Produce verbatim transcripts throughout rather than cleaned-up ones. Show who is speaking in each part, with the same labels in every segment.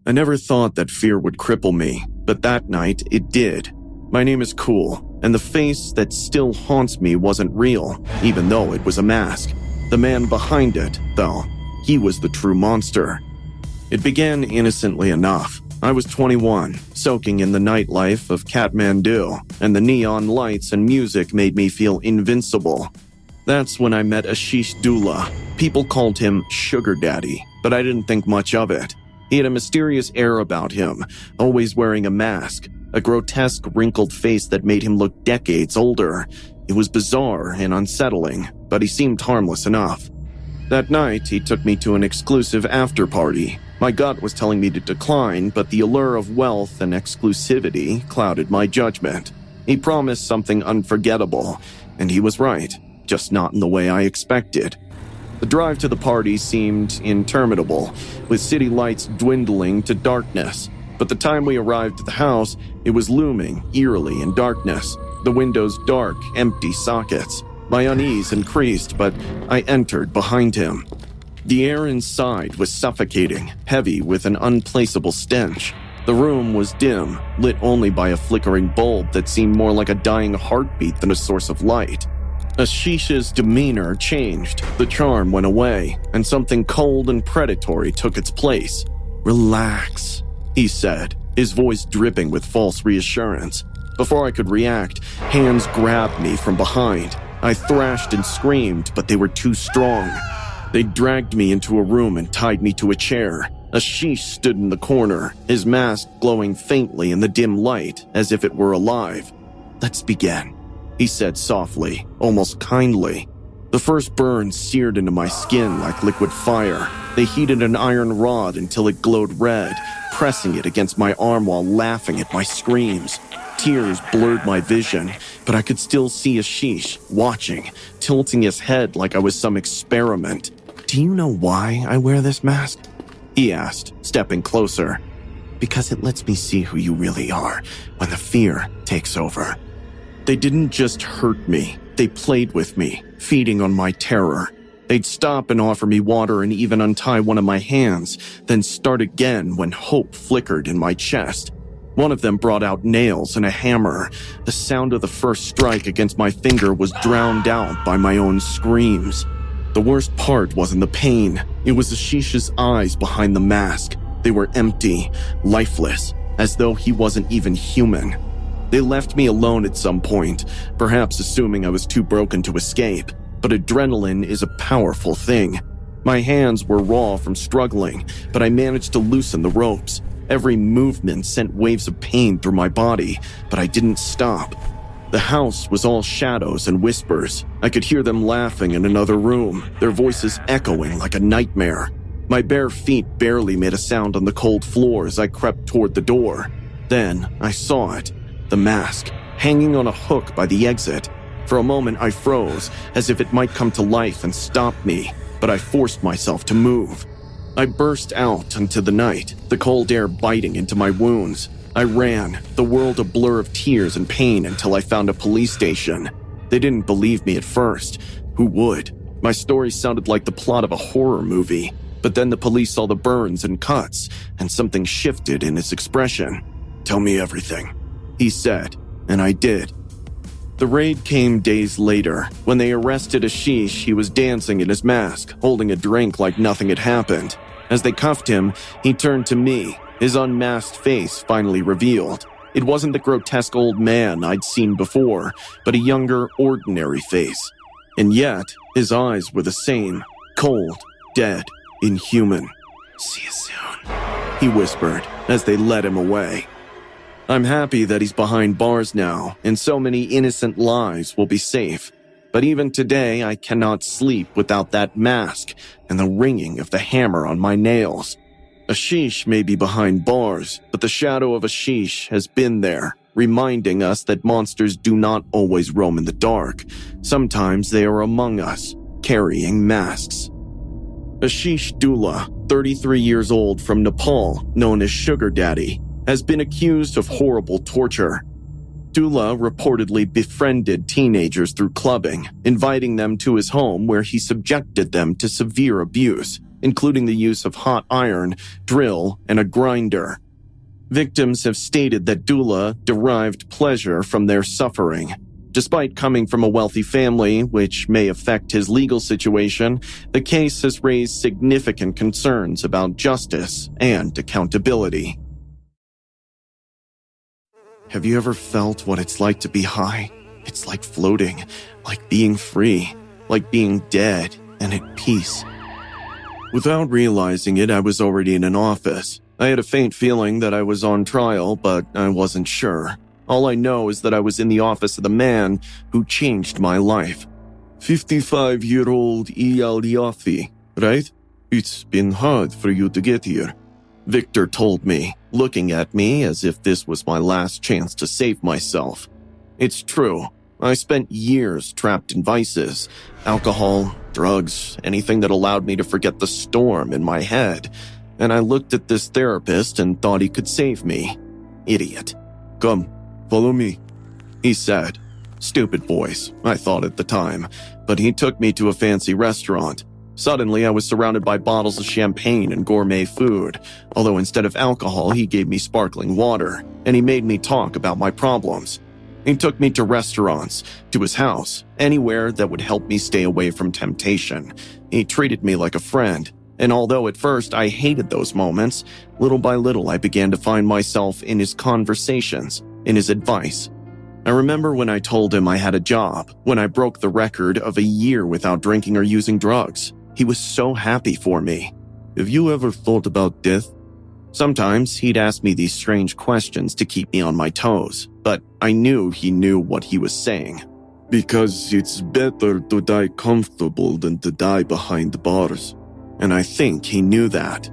Speaker 1: I never thought that fear would cripple me, but that night it did. My name is Cool, and the face that still haunts me wasn't real, even though it was a mask. The man behind it, though, he was the true monster. It began innocently enough. I was twenty-one, soaking in the nightlife of Kathmandu, and the neon lights and music made me feel invincible. That's when I met Ashish Dula. People called him Sugar Daddy, but I didn't think much of it. He had a mysterious air about him, always wearing a mask, a grotesque wrinkled face that made him look decades older. It was bizarre and unsettling, but he seemed harmless enough. That night, he took me to an exclusive after-party. My gut was telling me to decline, but the allure of wealth and exclusivity clouded my judgment. He promised something unforgettable, and he was right, just not in the way I expected. The drive to the party seemed interminable, with city lights dwindling to darkness. But the time we arrived at the house, it was looming eerily in darkness, the windows dark, empty sockets. My unease increased, but I entered behind him. The air inside was suffocating, heavy with an unplaceable stench. The room was dim, lit only by a flickering bulb that seemed more like a dying heartbeat than a source of light. Ashish's demeanor changed, the charm went away, and something cold and predatory took its place. "Relax," he said, his voice dripping with false reassurance. Before I could react, hands grabbed me from behind. I thrashed and screamed, but they were too strong. They dragged me into a room and tied me to a chair. Ashish stood in the corner, his mask glowing faintly in the dim light, as if it were alive. "Let's begin," he said softly, almost kindly. The first burn seared into my skin like liquid fire. They heated an iron rod until it glowed red, pressing it against my arm while laughing at my screams. Tears blurred my vision, but I could still see Ashish, watching, tilting his head like I was some experiment. "Do you know why I wear this mask?" he asked, stepping closer. "Because it lets me see who you really are when the fear takes over." They didn't just hurt me, they played with me, feeding on my terror. They'd stop and offer me water and even untie one of my hands, then start again when hope flickered in my chest. One of them brought out nails and a hammer. The sound of the first strike against my finger was drowned out by my own screams. The worst part wasn't the pain. It was Ashish's eyes behind the mask. They were empty, lifeless, as though he wasn't even human. They left me alone at some point, perhaps assuming I was too broken to escape. But adrenaline is a powerful thing. My hands were raw from struggling, but I managed to loosen the ropes. Every movement sent waves of pain through my body, but I didn't stop. The house was all shadows and whispers. I could hear them laughing in another room, their voices echoing like a nightmare. My bare feet barely made a sound on the cold floor as I crept toward the door. Then I saw it, the mask, hanging on a hook by the exit. For a moment I froze, as if it might come to life and stop me, but I forced myself to move. I burst out into the night, the cold air biting into my wounds. I ran, the world a blur of tears and pain until I found a police station. They didn't believe me at first. Who would? My story sounded like the plot of a horror movie. But then the police saw the burns and cuts, and something shifted in his expression. "Tell me everything," he said, and I did. The raid came days later. When they arrested Ashish, he was dancing in his mask, holding a drink like nothing had happened. As they cuffed him, he turned to me, his unmasked face finally revealed. It wasn't the grotesque old man I'd seen before, but a younger, ordinary face. And yet, his eyes were the same, cold, dead, inhuman. "See you soon," he whispered as they led him away. I'm happy that he's behind bars now, and so many innocent lives will be safe. But even today, I cannot sleep without that mask and the ringing of the hammer on my nails. Ashish may be behind bars, but the shadow of Ashish has been there, reminding us that monsters do not always roam in the dark. Sometimes they are among us, carrying masks. Ashish Dula, thirty-three years old from Nepal, known as Sugar Daddy, has been accused of horrible torture. Dula reportedly befriended teenagers through clubbing, inviting them to his home where he subjected them to severe abuse. including the use of hot iron, drill, and a grinder. Victims have stated that doula derived pleasure from their suffering. Despite coming from a wealthy family, which may affect his legal situation, the case has raised significant concerns about justice and accountability. Have you ever felt what it's like to be high? It's like floating, like being free, like being dead and at peace. Without realizing it, I was already in an office. I had a faint feeling that I was on trial, but I wasn't sure. All I know is that I was in the office of the man who changed my life. fifty-five-year-old Eyal Yaffe, right? It's been hard for you to get here, Victor told me, looking at me as if this was my last chance to save myself. It's true. I spent years trapped in vices, alcohol, drugs, anything that allowed me to forget the storm in my head. And I looked at this therapist and thought he could save me. Idiot. Come, follow me, he said. Stupid voice, I thought at the time, but he took me to a fancy restaurant. Suddenly, I was surrounded by bottles of champagne and gourmet food, although instead of alcohol, he gave me sparkling water, and he made me talk about my problems. He took me to restaurants, to his house, anywhere that would help me stay away from temptation. He treated me like a friend, and although at first I hated those moments, little by little I began to find myself in his conversations, in his advice. I remember when I told him I had a job, when I broke the record of a year without drinking or using drugs. He was so happy for me. Have you ever thought about death? Sometimes he'd ask me these strange questions to keep me on my toes, but I knew he knew what he was saying. Because it's better to die comfortable than to die behind bars. And I think he knew that.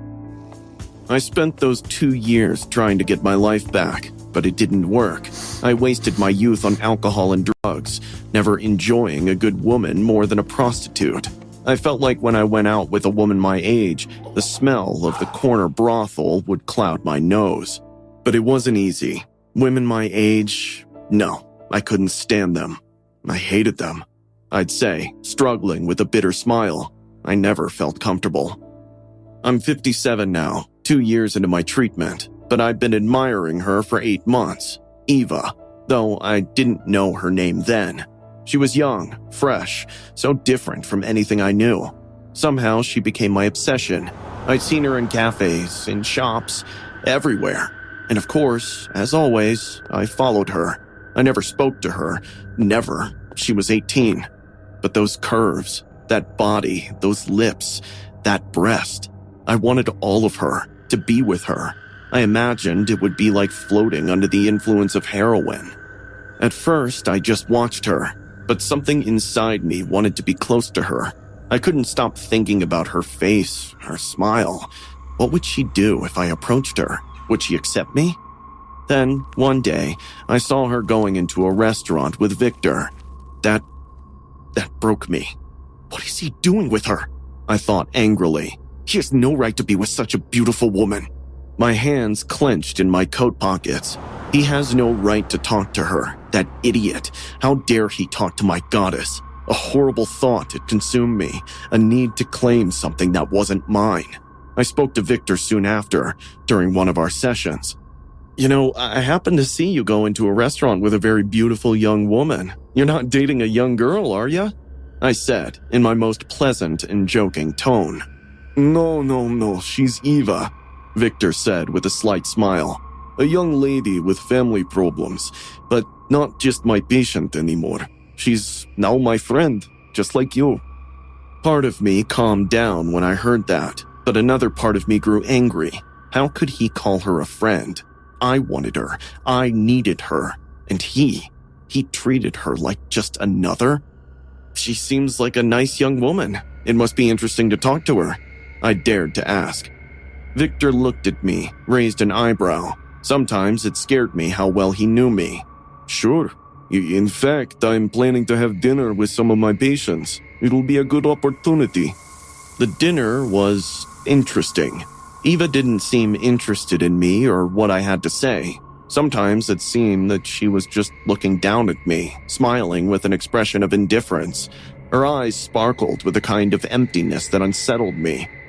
Speaker 1: I spent those two years trying to get my life back, but it didn't work. I wasted my youth on alcohol and drugs, never enjoying a good woman more than a prostitute. I felt like when I went out with a woman my age, the smell of the corner brothel would cloud my nose. But it wasn't easy. Women my age, no, I couldn't stand them. I hated them. I'd say, struggling with a bitter smile. I never felt comfortable. I'm fifty-seven now, two years into my treatment, but I've been admiring her for eight months. Eva, though I didn't know her name then. She was young, fresh, so different from anything I knew. Somehow she became my obsession. I'd seen her in cafes, in shops, everywhere. And of course, as always, I followed her. I never spoke to her. Never. She was eighteen. But those curves, that body, those lips, that breast. I wanted all of her, to be with her. I imagined it would be like floating under the influence of heroin. At first, I just watched her. But something inside me wanted to be close to her. I couldn't stop thinking about her face, her smile. What would she do if I approached her? Would she accept me? Then, one day, I saw her going into a restaurant with Victor. That... that broke me. What is he doing with her? I thought angrily. He has no right to be with such a beautiful woman. My hands clenched in my coat pockets. He has no right to talk to her. That idiot. How dare he talk to my goddess? A horrible thought had consumed me, a need to claim something that wasn't mine. I spoke to Victor soon after, during one of our sessions. You know, I happened to see you go into a restaurant with a very beautiful young woman. You're not dating a young girl, are you? I said, in my most pleasant and joking tone. No, no, no, she's Eva, Victor said with a slight smile. A young lady with family problems, but not just my patient anymore. She's now my friend, just like you. Part of me calmed down when I heard that, but another part of me grew angry. How could he call her a friend? I wanted her. I needed her. And he, he treated her like just another? She seems like a nice young woman. It must be interesting to talk to her. I dared to ask. Victor looked at me, raised an eyebrow. Sometimes it scared me how well he knew me. Sure. In fact, I'm planning to have dinner with some of my patients. It'll be a good opportunity. The dinner was interesting. Eva didn't seem interested in me or what I had to say. Sometimes it seemed that she was just looking down at me, smiling with an expression of indifference. Her eyes sparkled with a kind of emptiness that unsettled me.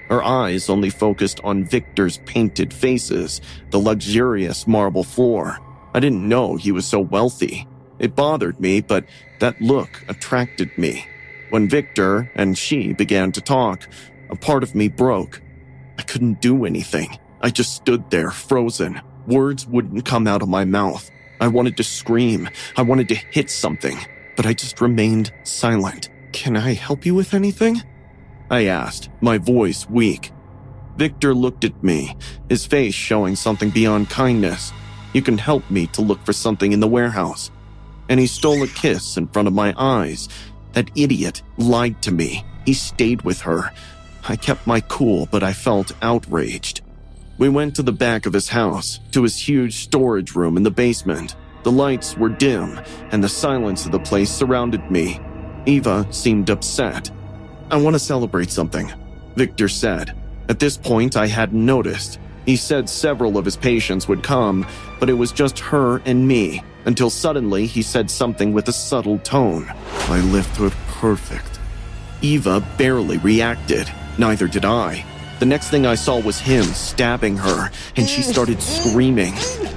Speaker 1: Her eyes only focused on Victor's painted faces, the luxurious marble floor. I didn't know he was so wealthy. It bothered me, but that look attracted me. When Victor and she began to talk, a part of me broke. I couldn't do anything. I just stood there, frozen. Words wouldn't come out of my mouth. I wanted to scream. I wanted to hit something, but I just remained silent. "Can I help you with anything?" I asked, my voice weak. Victor looked at me, his face showing something beyond kindness. "You can help me to look for something in the warehouse." And he stole a kiss in front of my eyes. That idiot lied to me. He stayed with her. I kept my cool, but I felt outraged. We went to the back of his house, to his huge storage room in the basement. The lights were dim, and the silence of the place surrounded me. Eva seemed upset. "I want to celebrate something," Victor said. At this point, I hadn't noticed. He said several of his patients would come, but it was just her and me, until suddenly he said something with a subtle tone. "I left her perfect." Eva barely reacted. Neither did I. The next thing I saw was him stabbing her, and she started screaming.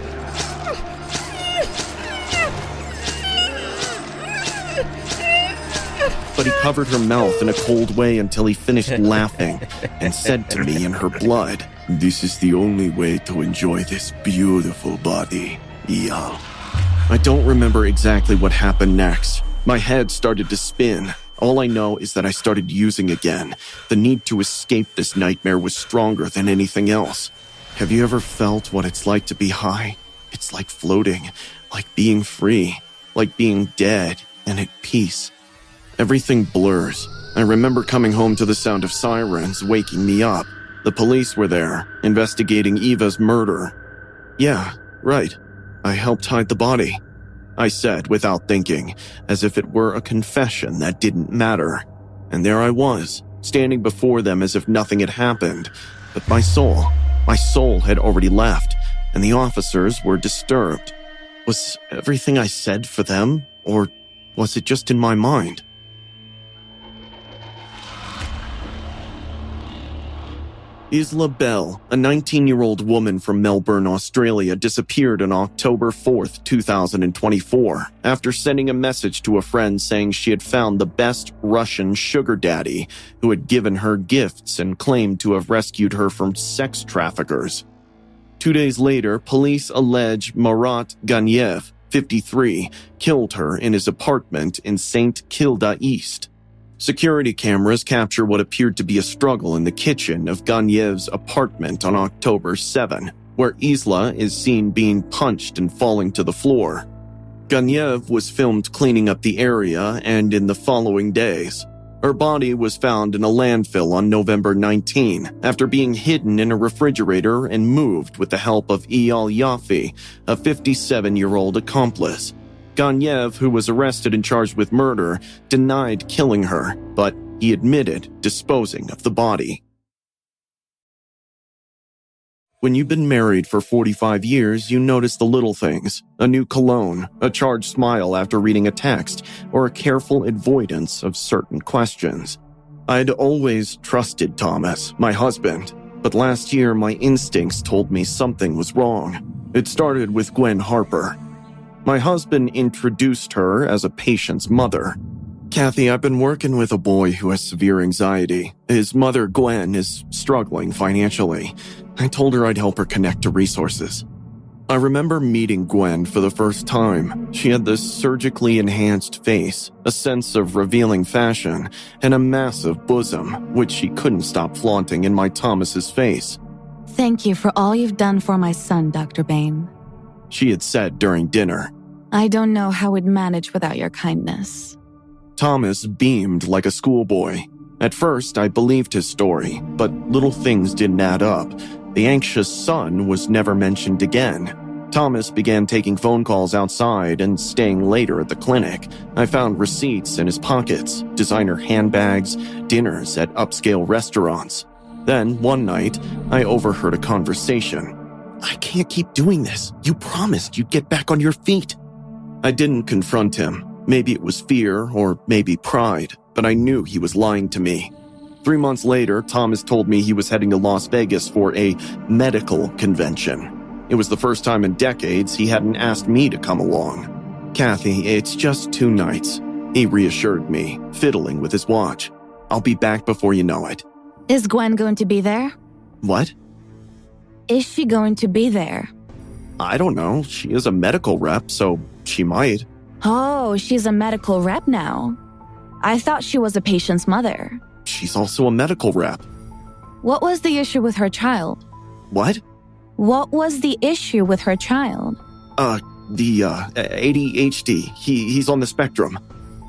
Speaker 1: But he covered her mouth in a cold way until he finished laughing and said to me in her blood, "This is the only way to enjoy this beautiful body, Ia." I don't remember exactly what happened next. My head started to spin. All I know is that I started using again. The need to escape this nightmare was stronger than anything else. Have you ever felt what it's like to be high? It's like floating, like being free, like being dead and at peace. Everything blurs. I remember coming home to the sound of sirens waking me up. The police were there, investigating Eva's murder. "Yeah, right. I helped hide the body," I said without thinking, as if it were a confession that didn't matter. And there I was, standing before them as if nothing had happened. But my soul, my soul had already left, and the officers were disturbed. Was everything I said for them, or was it just in my mind? Isla Bell, a nineteen-year-old woman from Melbourne, Australia, disappeared on October fourth, two thousand twenty-four, after sending a message to a friend saying she had found the best Russian sugar daddy who had given her gifts and claimed to have rescued her from sex traffickers. Two days later, police allege Marat Ganiev, fifty-three, killed her in his apartment in Saint Kilda East. Security cameras capture what appeared to be a struggle in the kitchen of Ganyev's apartment on October seventh, where Isla is seen being punched and falling to the floor. Ganiev was filmed cleaning up the area, and in the following days, her body was found in a landfill on November nineteenth after being hidden in a refrigerator and moved with the help of Eyal Yaffe, a fifty-seven-year-old accomplice. Ganiev, who was arrested and charged with murder, denied killing her, but he admitted disposing of the body. When you've been married for forty-five years, you notice the little things. A new cologne, a charged smile after reading a text, or a careful avoidance of certain questions. I'd always trusted Thomas, my husband, but last year my instincts told me something was wrong. It started with Gwen Harper. My husband introduced her as a patient's mother. "Kathy, I've been working with a boy who has severe anxiety. His mother, Gwen, is struggling financially. I told her I'd help her connect to resources." I remember meeting Gwen for the first time. She had this surgically enhanced face, a sense of revealing fashion, and a massive bosom, which she couldn't stop flaunting in my Thomas's face.
Speaker 2: "Thank you for all you've done for my son, Doctor Bain,"
Speaker 1: she had said during dinner.
Speaker 2: "I don't know how we'd manage without your kindness."
Speaker 1: Thomas beamed like a schoolboy. At first, I believed his story, but little things didn't add up. The anxious son was never mentioned again. Thomas began taking phone calls outside and staying later at the clinic. I found receipts in his pockets, designer handbags, dinners at upscale restaurants. Then, one night, I overheard a conversation. "I can't keep doing this. You promised you'd get back on your feet." I didn't confront him. Maybe it was fear or maybe pride, but I knew he was lying to me. Three months later, Thomas told me he was heading to Las Vegas for a medical convention. It was the first time in decades he hadn't asked me to come along. "Kathy, it's just two nights," he reassured me, fiddling with his watch. "I'll be back before you know it."
Speaker 2: Is Gwen going to be there?
Speaker 1: What?
Speaker 2: Is she going to be there?
Speaker 1: I don't know. She is a medical rep, so she might.
Speaker 2: Oh, she's a medical rep now. I thought she was a patient's mother.
Speaker 1: She's also a medical rep.
Speaker 2: What was the issue with her child?
Speaker 1: What?
Speaker 2: What was the issue with her child?
Speaker 1: Uh, the, uh, A D H D. He, he's on the spectrum.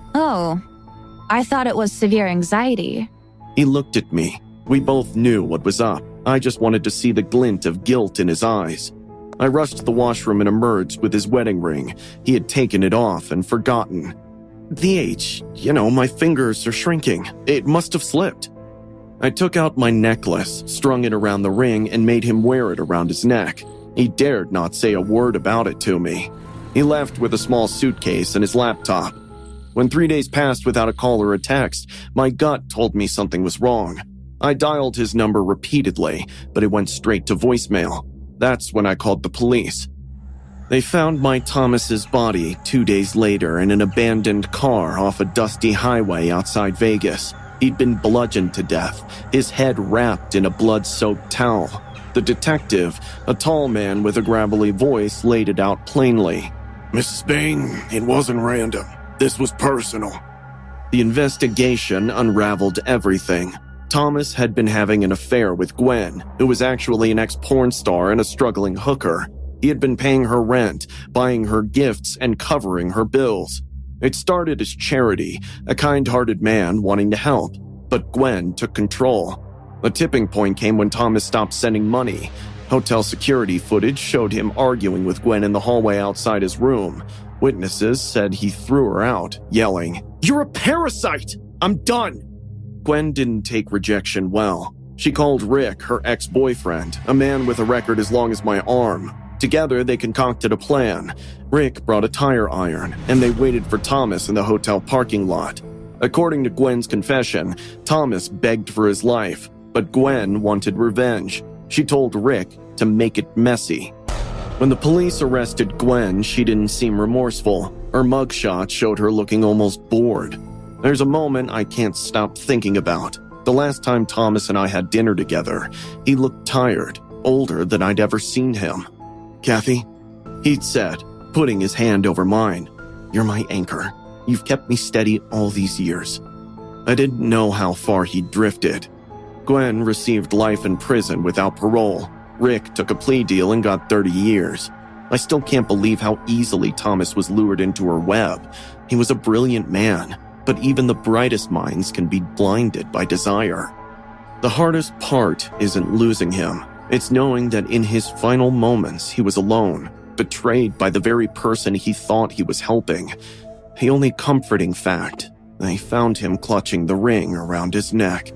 Speaker 2: Oh, I thought it was severe anxiety.
Speaker 1: He looked at me. We both knew what was up. I just wanted to see the glint of guilt in his eyes. I rushed to the washroom and emerged with his wedding ring. He had taken it off and forgotten. The H, you know, my fingers are shrinking. It must have slipped. I took out my necklace, strung it around the ring, and made him wear it around his neck. He dared not say a word about it to me. He left with a small suitcase and his laptop. When three days passed without a call or a text, my gut told me something was wrong. I dialed his number repeatedly, but it went straight to voicemail. That's when I called the police. They found my Thomas's body two days later in an abandoned car off a dusty highway outside Vegas. He'd been bludgeoned to death, his head wrapped in a blood-soaked towel. The detective, a tall man with a gravelly voice, laid it out plainly.
Speaker 3: "Missus Bain, it wasn't random. This was personal."
Speaker 1: The investigation unraveled everything. Thomas had been having an affair with Gwen, who was actually an ex-porn star and a struggling hooker. He had been paying her rent, buying her gifts, and covering her bills. It started as charity, a kind-hearted man wanting to help, but Gwen took control. The tipping point came when Thomas stopped sending money. Hotel security footage showed him arguing with Gwen in the hallway outside his room. Witnesses said he threw her out, yelling, "You're a parasite! I'm done!" Gwen didn't take rejection well. She called Rick, her ex-boyfriend, a man with a record as long as my arm. Together, they concocted a plan. Rick brought a tire iron, and they waited for Thomas in the hotel parking lot. According to Gwen's confession, Thomas begged for his life, but Gwen wanted revenge. She told Rick to make it messy. When the police arrested Gwen, she didn't seem remorseful. Her mugshot showed her looking almost bored. There's a moment I can't stop thinking about. The last time Thomas and I had dinner together, he looked tired, older than I'd ever seen him. "Kathy," he'd said, putting his hand over mine, "you're my anchor. You've kept me steady all these years." I didn't know how far he'd drifted. Gwen received life in prison without parole. Rick took a plea deal and got thirty years. I still can't believe how easily Thomas was lured into her web. He was a brilliant man, but even the brightest minds can be blinded by desire. The hardest part isn't losing him. It's knowing that in his final moments he was alone, betrayed by the very person he thought he was helping. The only comforting fact, they found him clutching the ring around his neck.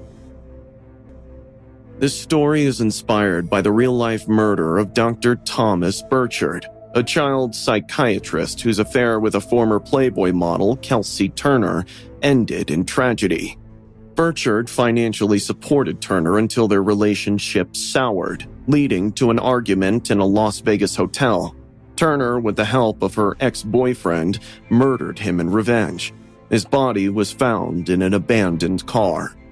Speaker 1: This story is inspired by the real-life murder of Doctor Thomas Burchard, a child psychiatrist whose affair with a former Playboy model, Kelsey Turner, ended in tragedy. Burchard financially supported Turner until their relationship soured, leading to an argument in a Las Vegas hotel. Turner, with the help of her ex-boyfriend, murdered him in revenge. His body was found in an abandoned car.